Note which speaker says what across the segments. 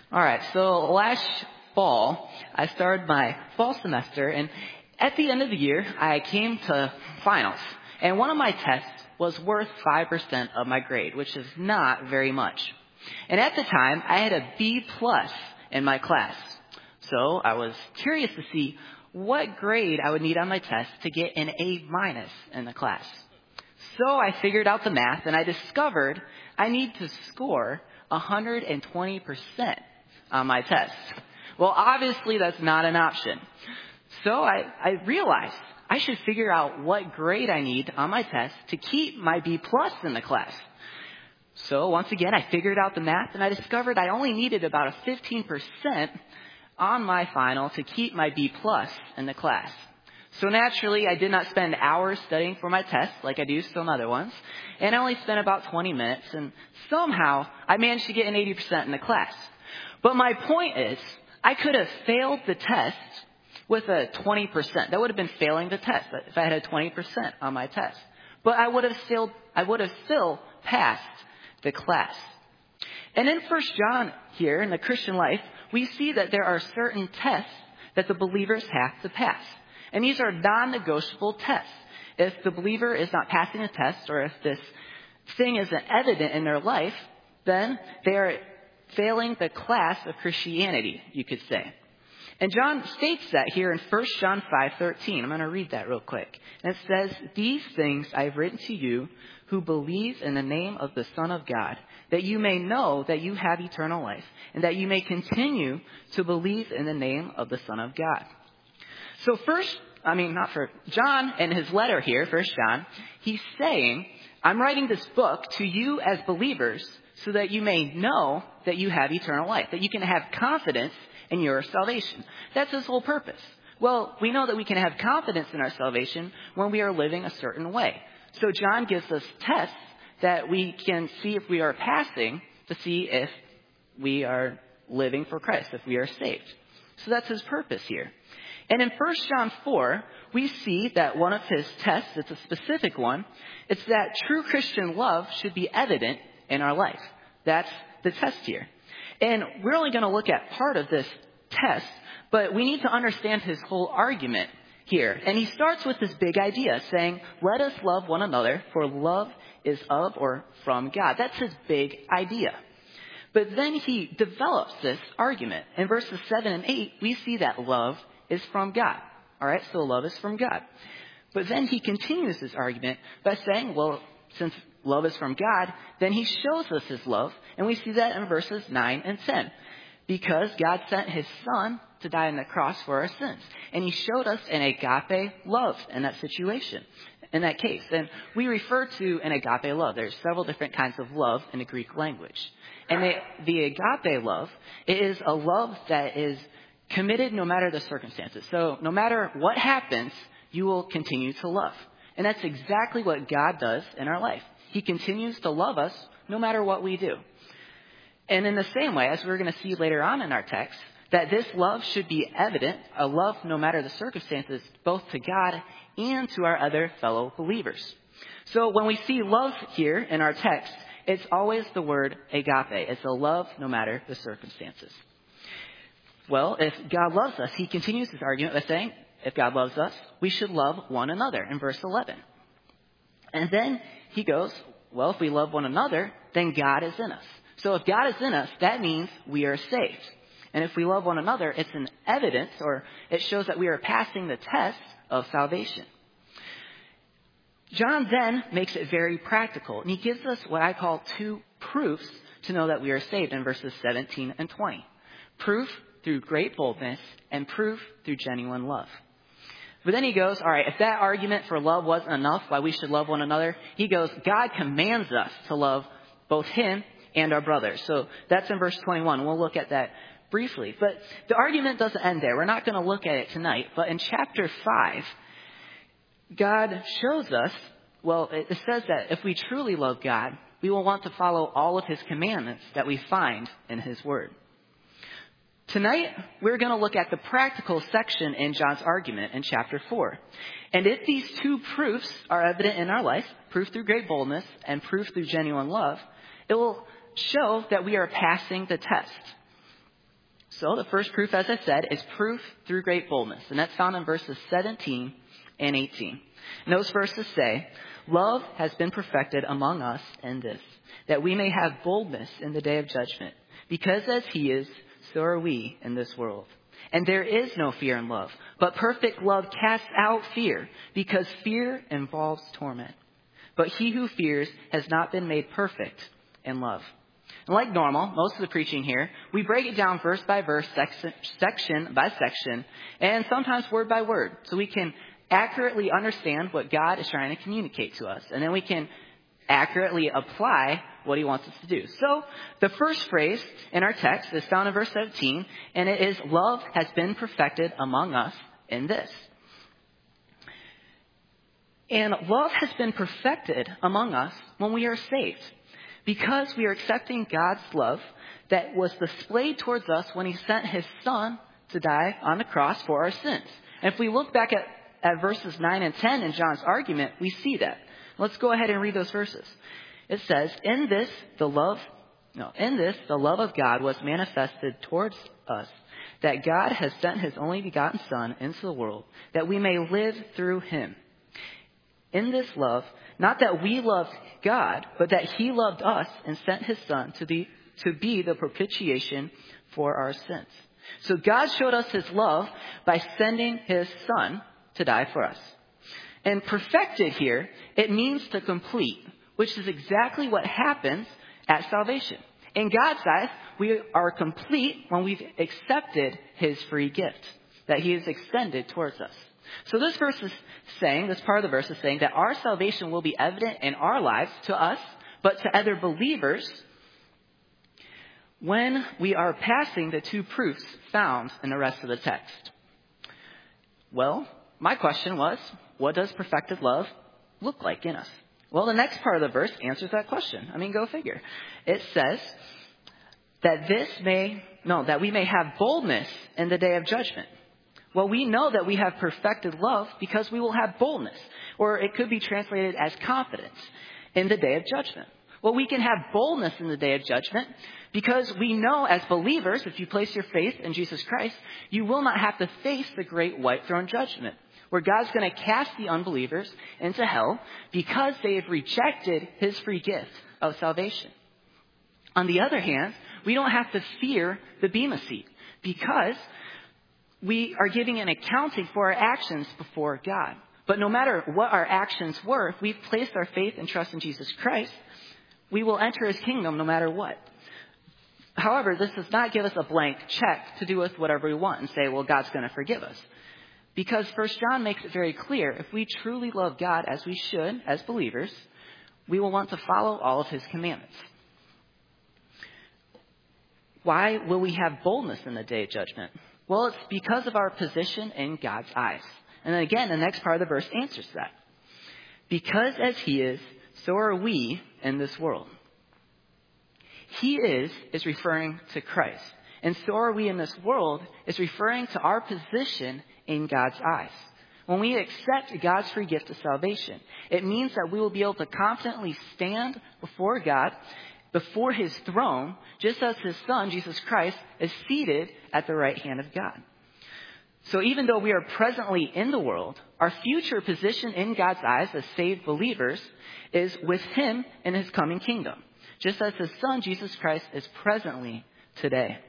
Speaker 1: All right, so last fall, I started my fall semester, and at the end of the year, I came to finals. And one of my tests was worth 5% of my grade, which is not very much. And at the time, I had a B plus in my class. So I was curious to see what grade I would need on my test to get an A minus in the class. So I figured out the math, and I discovered I need to score 120% on my test. Well, obviously that's not an option. So I realized I should figure out what grade I need on my test to keep my B plus in the class. So once again, I figured out the math, and I discovered I only needed about a 15% on my final to keep my B plus in the class. So naturally, I did not spend hours studying for my test like I do some other ones, and I only spent about 20 minutes, and somehow I managed to get an 80% in the class. But my point is, I could have failed the test with a 20%. That would have been failing the test if I had a 20% on my test. But I would have still passed the class. And in 1 John here in the Christian life, we see that there are certain tests that the believers have to pass. And these are non-negotiable tests. If the believer is not passing a test, or if this thing isn't evident in their life, then they are failing the class of Christianity, you could say. And John states that here in 1 John 5:13. I'm going to read that real quick. And it says, "These things I've written to you who believe in the name of the Son of God, that you may know that you have eternal life, and that you may continue to believe in the name of the Son of God." So John in his letter here, 1 John, he's saying, I'm writing this book to you as believers so that you may know that you have eternal life, that you can have confidence in your salvation. That's his whole purpose. Well, we know that we can have confidence in our salvation when we are living a certain way. So John gives us tests that we can see if we are passing to see if we are living for Christ, if we are saved. So that's his purpose here. And in 1 John 4, we see that one of his tests, it's a specific one, it's that true Christian love should be evident in our life. That's the test here. And we're only going to look at part of this test, but we need to understand his whole argument here. And he starts with this big idea saying, let us love one another, for love is of or from God. That's his big idea. But then he develops this argument. In verses 7 and 8, we see that love is from God. All right, so love is from God. But then he continues his argument by saying, well, since love is from God, then he shows us his love. And we see that in verses 9 and 10. Because God sent his son to die on the cross for our sins. And he showed us an agape love in that situation, in that case. And we refer to an agape love. There's several different kinds of love in the Greek language. And the agape love, it is a love that is committed no matter the circumstances. So no matter what happens, you will continue to love. And that's exactly what God does in our life. He continues to love us no matter what we do. And in the same way, as we're going to see later on in our text, that this love should be evident, a love no matter the circumstances, both to God and to our other fellow believers. So when we see love here in our text, it's always the word agape. It's a love no matter the circumstances. Well, if God loves us, he continues his argument by saying, if God loves us, we should love one another in verse 11. And then he goes, well, if we love one another, then God is in us. So if God is in us, that means we are saved. And if we love one another, it's an evidence, or it shows that we are passing the test of salvation. John then makes it very practical, and he gives us what I call two proofs to know that we are saved in verses 17 and 20. Proof through great boldness, and proof through genuine love. But then he goes, all right, if that argument for love wasn't enough, why we should love one another, he goes, God commands us to love both him and our brothers. So that's in verse 21. We'll look at that briefly. But the argument doesn't end there. We're not going to look at it tonight. But in chapter 5, God shows us, well, it says that if we truly love God, we will want to follow all of his commandments that we find in his word. Tonight, we're going to look at the practical section in John's argument in chapter 4. And if these two proofs are evident in our life, proof through great boldness and proof through genuine love, it will show that we are passing the test. So the first proof, as I said, is proof through great boldness. And that's found in verses 17 and 18. And those verses say, love has been perfected among us in this, that we may have boldness in the day of judgment. Because as he is, so are we in this world. And there is no fear in love, but perfect love casts out fear, because fear involves torment. But he who fears has not been made perfect in love. And like normal, most of the preaching here, we break it down verse by verse, section by section, and sometimes word by word, so we can accurately understand what God is trying to communicate to us. And then we can accurately apply what he wants us to do. So the first phrase in our text is found in verse 17, and it is, love has been perfected among us in this. And love has been perfected among us when we are saved, because we are accepting God's love that was displayed towards us when he sent his son to die on the cross for our sins. And if we look back at verses 9 and 10 in John's argument, we see that. Let's go ahead and read those verses. It says, in this, the love of God was manifested towards us, that God has sent his only begotten Son into the world, that we may live through him. In this love, not that we loved God, but that he loved us and sent his Son to be the propitiation for our sins. So God showed us his love by sending his Son to die for us. And perfected here, it means to complete, which is exactly what happens at salvation. In God's eyes, we are complete when we've accepted his free gift that he has extended towards us. So this part of the verse is saying that our salvation will be evident in our lives to us, but to other believers when we are passing the two proofs found in the rest of the text. Well, my question was, what does perfected love look like in us? Well, the next part of the verse answers that question. I mean, go figure. It says that we may have boldness in the day of judgment. Well, we know that we have perfected love because we will have boldness, or it could be translated as confidence in the day of judgment. Well, we can have boldness in the day of judgment because we know as believers, if you place your faith in Jesus Christ, you will not have to face the great white throne judgment, where God's going to cast the unbelievers into hell because they have rejected his free gift of salvation. On the other hand, we don't have to fear the Bema seat because we are giving an accounting for our actions before God. But no matter what our actions were, if we've placed our faith and trust in Jesus Christ, we will enter his kingdom no matter what. However, this does not give us a blank check to do with whatever we want and say, well, God's going to forgive us. Because 1 John makes it very clear, if we truly love God as we should, as believers, we will want to follow all of his commandments. Why will we have boldness in the day of judgment? Well, it's because of our position in God's eyes. And then again, the next part of the verse answers that. Because as he is, so are we in this world. He is referring to Christ. And so are we in this world is referring to our position in God's eyes. When we accept God's free gift of salvation, it means that we will be able to confidently stand before God, before his throne, just as his Son, Jesus Christ, is seated at the right hand of God. So even though we are presently in the world, our future position in God's eyes as saved believers is with him in his coming kingdom, just as his Son, Jesus Christ, is presently today.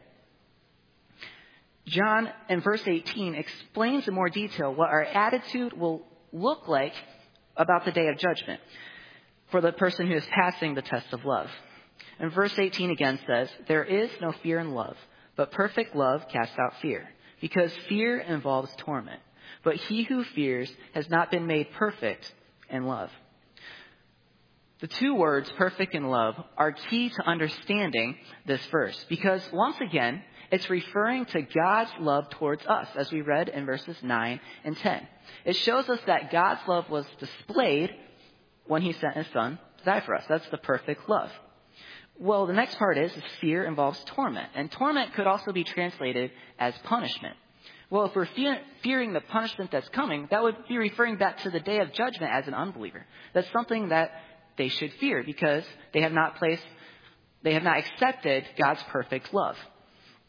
Speaker 1: John, in verse 18, explains in more detail what our attitude will look like about the day of judgment for the person who is passing the test of love. And verse 18 again says, there is no fear in love, but perfect love casts out fear, because fear involves torment. But he who fears has not been made perfect in love. The two words, perfect and love, are key to understanding this verse, because once again, it's referring to God's love towards us, as we read in verses 9 and 10. It shows us that God's love was displayed when he sent his Son to die for us. That's the perfect love. Well, the next part is fear involves torment. And torment could also be translated as punishment. Well, if we're fearing the punishment that's coming, that would be referring back to the day of judgment as an unbeliever. That's something that they should fear because they have not accepted God's perfect love.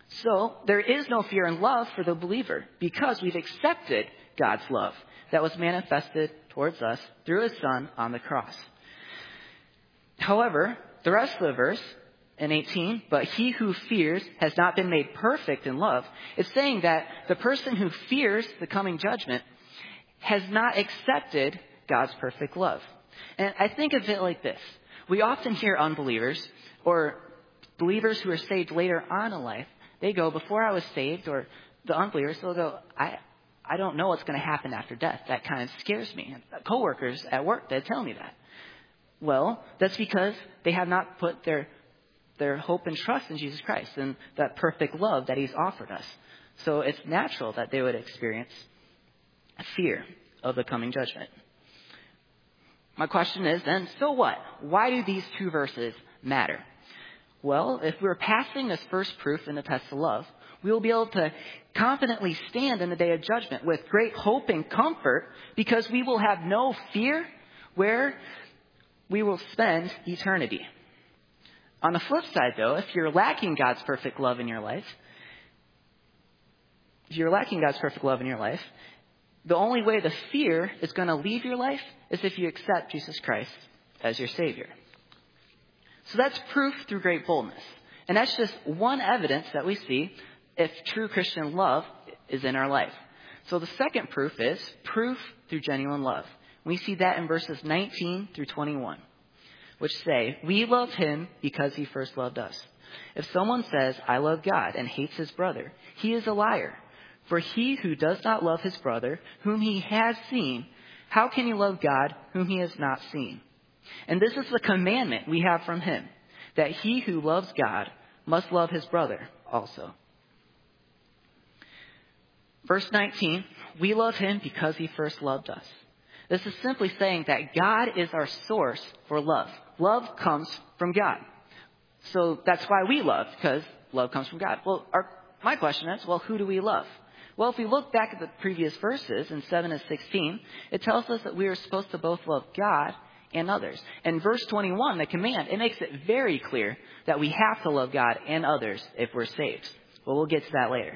Speaker 1: So there is no fear in love for the believer because we've accepted God's love that was manifested towards us through his Son on the cross. However, the rest of the verse in 18, but he who fears has not been made perfect in love, is saying that the person who fears the coming judgment has not accepted God's perfect love. And I think of it like this. We often hear unbelievers or believers who are saved later on in life. They go, before I was saved, or the unbelievers, they'll go, I don't know what's going to happen after death. That kind of scares me. And coworkers at work, they tell me that. Well, that's because they have not put their hope and trust in Jesus Christ and that perfect love that he's offered us. So it's natural that they would experience fear of the coming judgment. My question is then, so what? Why do these two verses matter? Well, if we're passing this first proof in the test of love, we will be able to confidently stand in the day of judgment with great hope and comfort because we will have no fear where we will spend eternity. On the flip side, though, if you're lacking God's perfect love in your life, the only way the fear is going to leave your life is if you accept Jesus Christ as your Savior. So that's proof through great boldness. And that's just one evidence that we see if true Christian love is in our life. So the second proof is proof through genuine love. We see that in verses 19 through 21, which say, we love him because he first loved us. If someone says, I love God, and hates his brother, he is a liar. For he who does not love his brother, whom he has seen, how can he love God, whom he has not seen? And this is the commandment we have from him, that he who loves God must love his brother also. Verse 19, we love him because he first loved us. This is simply saying that God is our source for love. Love comes from God. So that's why we love, because love comes from God. Well, my question is, well, who do we love? Well, if we look back at the previous verses in 7 and 16, it tells us that we are supposed to both love God and others. And verse 21, the command, it makes it very clear that we have to love God and others if we're saved. Well, we'll get to that later.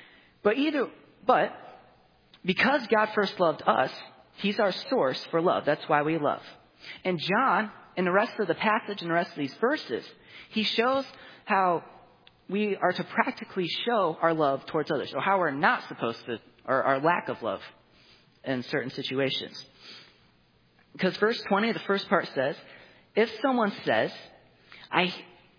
Speaker 1: But because God first loved us, he's our source for love. That's why we love. And John, in the rest of the passage and the rest of these verses, he shows how we are to practically show our love towards others, or how we're not supposed to, or our lack of love in certain situations. Because verse 20, the first part says, if someone says, I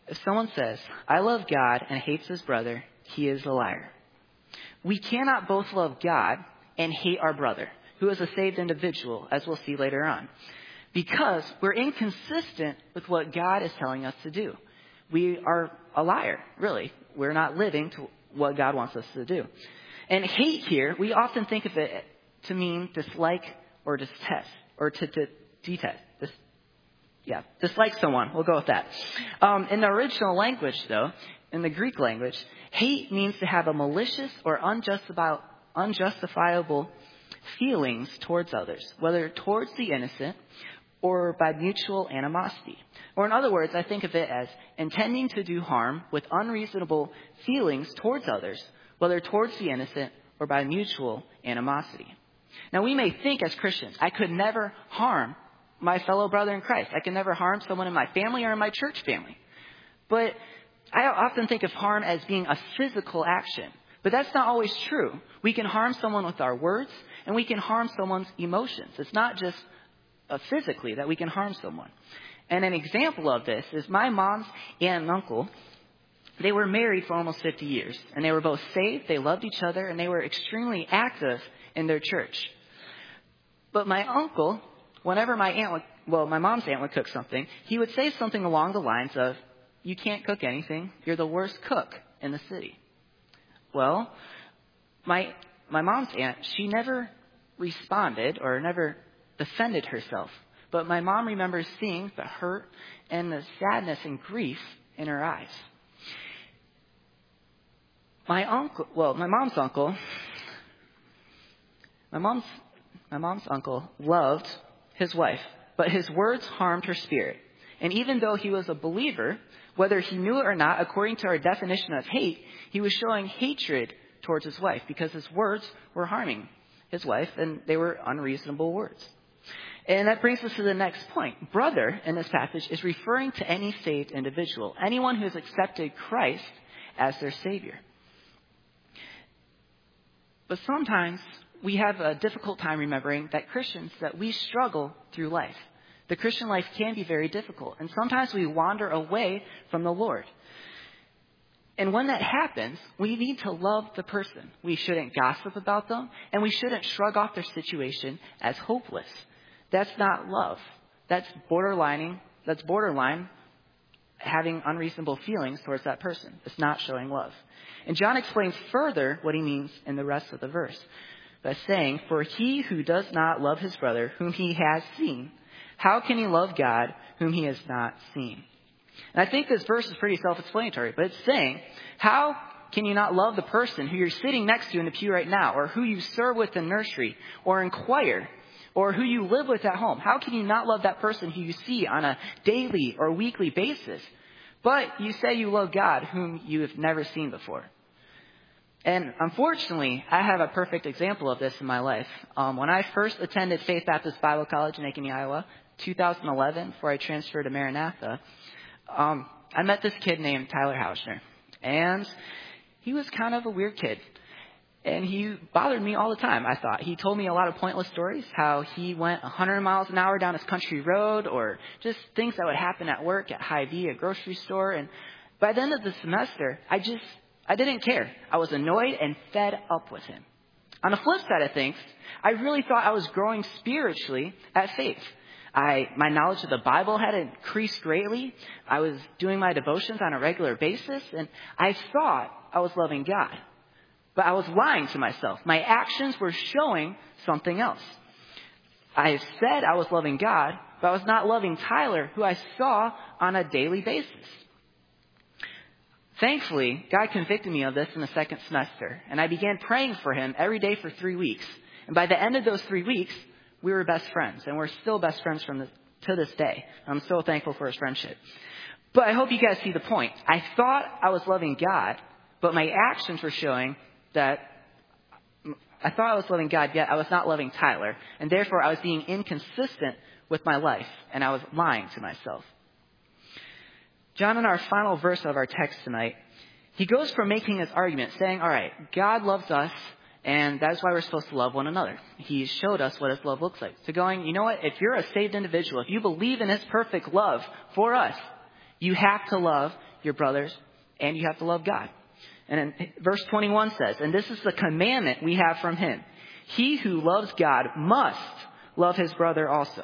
Speaker 1: love God and hates his brother, he is a liar. We cannot both love God and hate our brother, who is a saved individual, as we'll see later on, because we're inconsistent with what God is telling us to do. We are a liar, really. We're not living to what God wants us to do. And hate here, we often think of it to mean dislike or detest, or to detest. Dislike someone. We'll go with that. In the original language, though, in the Greek language, hate means to have a malicious or unjustifiable feelings towards others, whether towards the innocent or by mutual animosity. Or in other words, I think of it as intending to do harm with unreasonable feelings towards others, whether towards the innocent or by mutual animosity. Now, we may think as Christians, I could never harm my fellow brother in Christ. I can never harm someone in my family or in my church family. But I often think of harm as being a physical action. But that's not always true. We can harm someone with our words, and we can harm someone's emotions. It's not just physically that we can harm someone. And an example of this is my mom's aunt and uncle. They were married for almost 50 years, and they were both saved, they loved each other, and they were extremely active in their church. But my uncle, whenever my mom's aunt would cook something, he would say something along the lines of, you can't cook anything, you're the worst cook in the city. Well, my mom's aunt, she never responded or never defended herself. But my mom remembers seeing the hurt and the sadness and grief in her eyes. My mom's uncle loved his wife, but his words harmed her spirit. And even though he was a believer, Whether he knew it or not, according to our definition of hate, he was showing hatred towards his wife because his words were harming his wife and they were unreasonable words. And that brings us to the next point. Brother in this passage is referring to any saved individual, anyone who has accepted Christ as their Savior. But sometimes we have a difficult time remembering that Christians, that we struggle through life. The Christian life can be very difficult, and sometimes we wander away from the Lord. And when that happens, we need to love the person. We shouldn't gossip about them, and we shouldn't shrug off their situation as hopeless. That's not love. That's borderline having unreasonable feelings towards that person. It's not showing love. And John explains further what he means in the rest of the verse by saying, "For he who does not love his brother whom he has seen, how can he love God whom he has not seen?" And I think this verse is pretty self-explanatory, but it's saying, how can you not love the person who you're sitting next to in the pew right now, or who you serve with in nursery, or in choir, or who you live with at home? How can you not love that person who you see on a daily or weekly basis? But you say you love God whom you have never seen before. And unfortunately, I have a perfect example of this in my life. When I first attended Faith Baptist Bible College in Ankeny, Iowa, 2011, before I transferred to Maranatha, I met this kid named Tyler Hausner. And he was kind of a weird kid. And he bothered me all the time, I thought. He told me a lot of pointless stories, how he went 100 miles an hour down his country road, or just things that would happen at work, at Hy-Vee, a grocery store. And by the end of the semester, I didn't care. I was annoyed and fed up with him. On the flip side of things, I really thought I was growing spiritually at Faith. My knowledge of the Bible had increased greatly. I was doing my devotions on a regular basis, and I thought I was loving God. But I was lying to myself. My actions were showing something else. I said I was loving God, but I was not loving Tyler, who I saw on a daily basis. Thankfully, God convicted me of this in the second semester, and I began praying for him every day for 3 weeks. And by the end of those 3 weeks, we were best friends, and we're still best friends to this day. I'm so thankful for his friendship. But I hope you guys see the point. I thought I was loving God, but my actions were showing that I thought I was loving God, yet I was not loving Tyler. And therefore, I was being inconsistent with my life, and I was lying to myself. John, in our final verse of our text tonight, he goes from making his argument, saying, all right, God loves us, and that's why we're supposed to love one another. He showed us what his love looks like. To going, you know what? If you're a saved individual, if you believe in his perfect love for us, you have to love your brothers, and you have to love God. And in verse 21 says, and this is the commandment we have from him. He who loves God must love his brother also.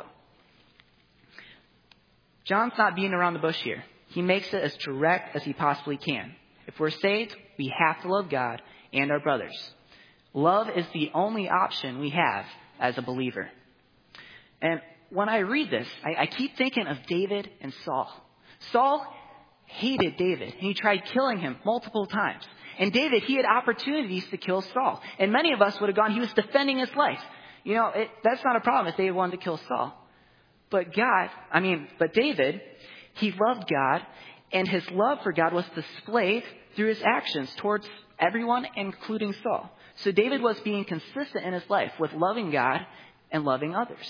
Speaker 1: John's not beating around the bush here. He makes it as direct as he possibly can. If we're saved, we have to love God and our brothers. Love is the only option we have as a believer. And when I read this, I keep thinking of David and Saul. Saul hated David, and he tried killing him multiple times. And David, he had opportunities to kill Saul. And many of us would have gone, he was defending his life. That's not a problem if David wanted to kill Saul. But David, he loved God, and his love for God was displayed through his actions towards everyone, including Saul. So David was being consistent in his life with loving God and loving others.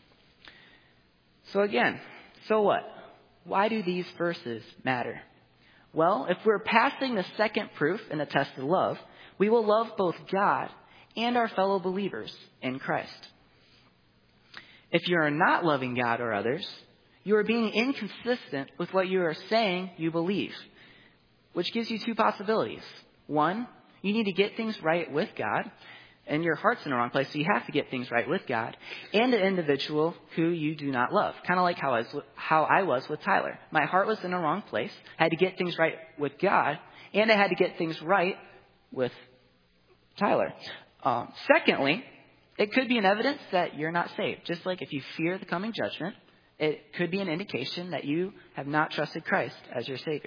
Speaker 1: So again, so what? Why do these verses matter? Well, if we're passing the second proof in the test of love, we will love both God and our fellow believers in Christ. If you are not loving God or others, you are being inconsistent with what you are saying you believe, which gives you two possibilities. One, you need to get things right with God, and your heart's in the wrong place, so you have to get things right with God, and an individual who you do not love. Kind of like how I was with Tyler. My heart was in the wrong place. I had to get things right with God, and I had to get things right with Tyler. Secondly, it could be an evidence that you're not saved. Just like if you fear the coming judgment, it could be an indication that you have not trusted Christ as your Savior.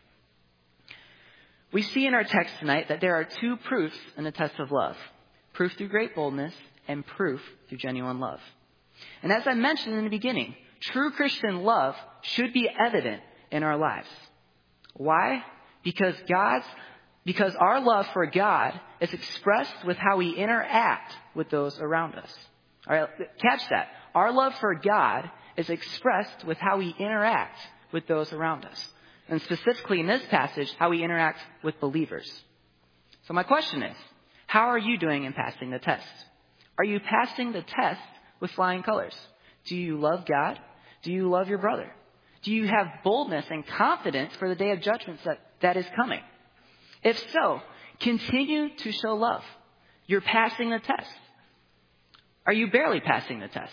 Speaker 1: We see in our text tonight that there are two proofs in the test of love. Proof through great boldness and proof through genuine love. And as I mentioned in the beginning, true Christian love should be evident in our lives. Why? Because our love for God is expressed with how we interact with those around us. All right, catch that. Our love for God is expressed with how we interact with those around us. And specifically in this passage, how we interact with believers. So my question is, how are you doing in passing the test? Are you passing the test with flying colors? Do you love God? Do you love your brother? Do you have boldness and confidence for the day of judgment that is coming? If so, continue to show love. You're passing the test. Are you barely passing the test?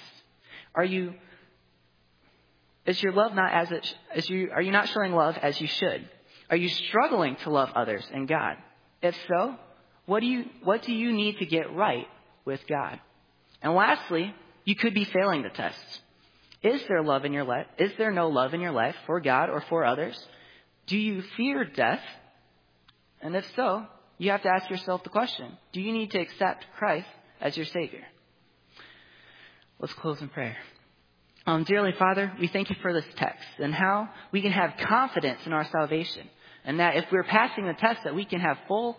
Speaker 1: Is your love not are you not showing love as you should? Are you struggling to love others and God? If so, what do you need to get right with God? And lastly, you could be failing the test. Is there love in your life? Is there no love in your life for God or for others? Do you fear death? And if so, you have to ask yourself the question, do you need to accept Christ as your Savior? Let's close in prayer. Dearly Father, we thank you for this text and how we can have confidence in our salvation. And that if we're passing the test, that we can have full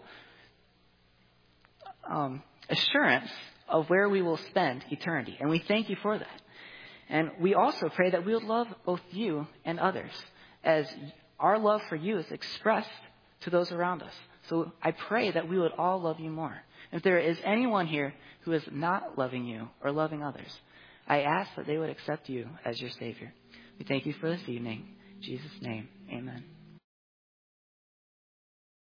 Speaker 1: assurance of where we will spend eternity. And we thank you for that. And we also pray that we would love both you and others as our love for you is expressed to those around us. So I pray that we would all love you more. If there is anyone here who is not loving you or loving others, I ask that they would accept you as your Savior. We thank you for this evening. In Jesus' name, amen.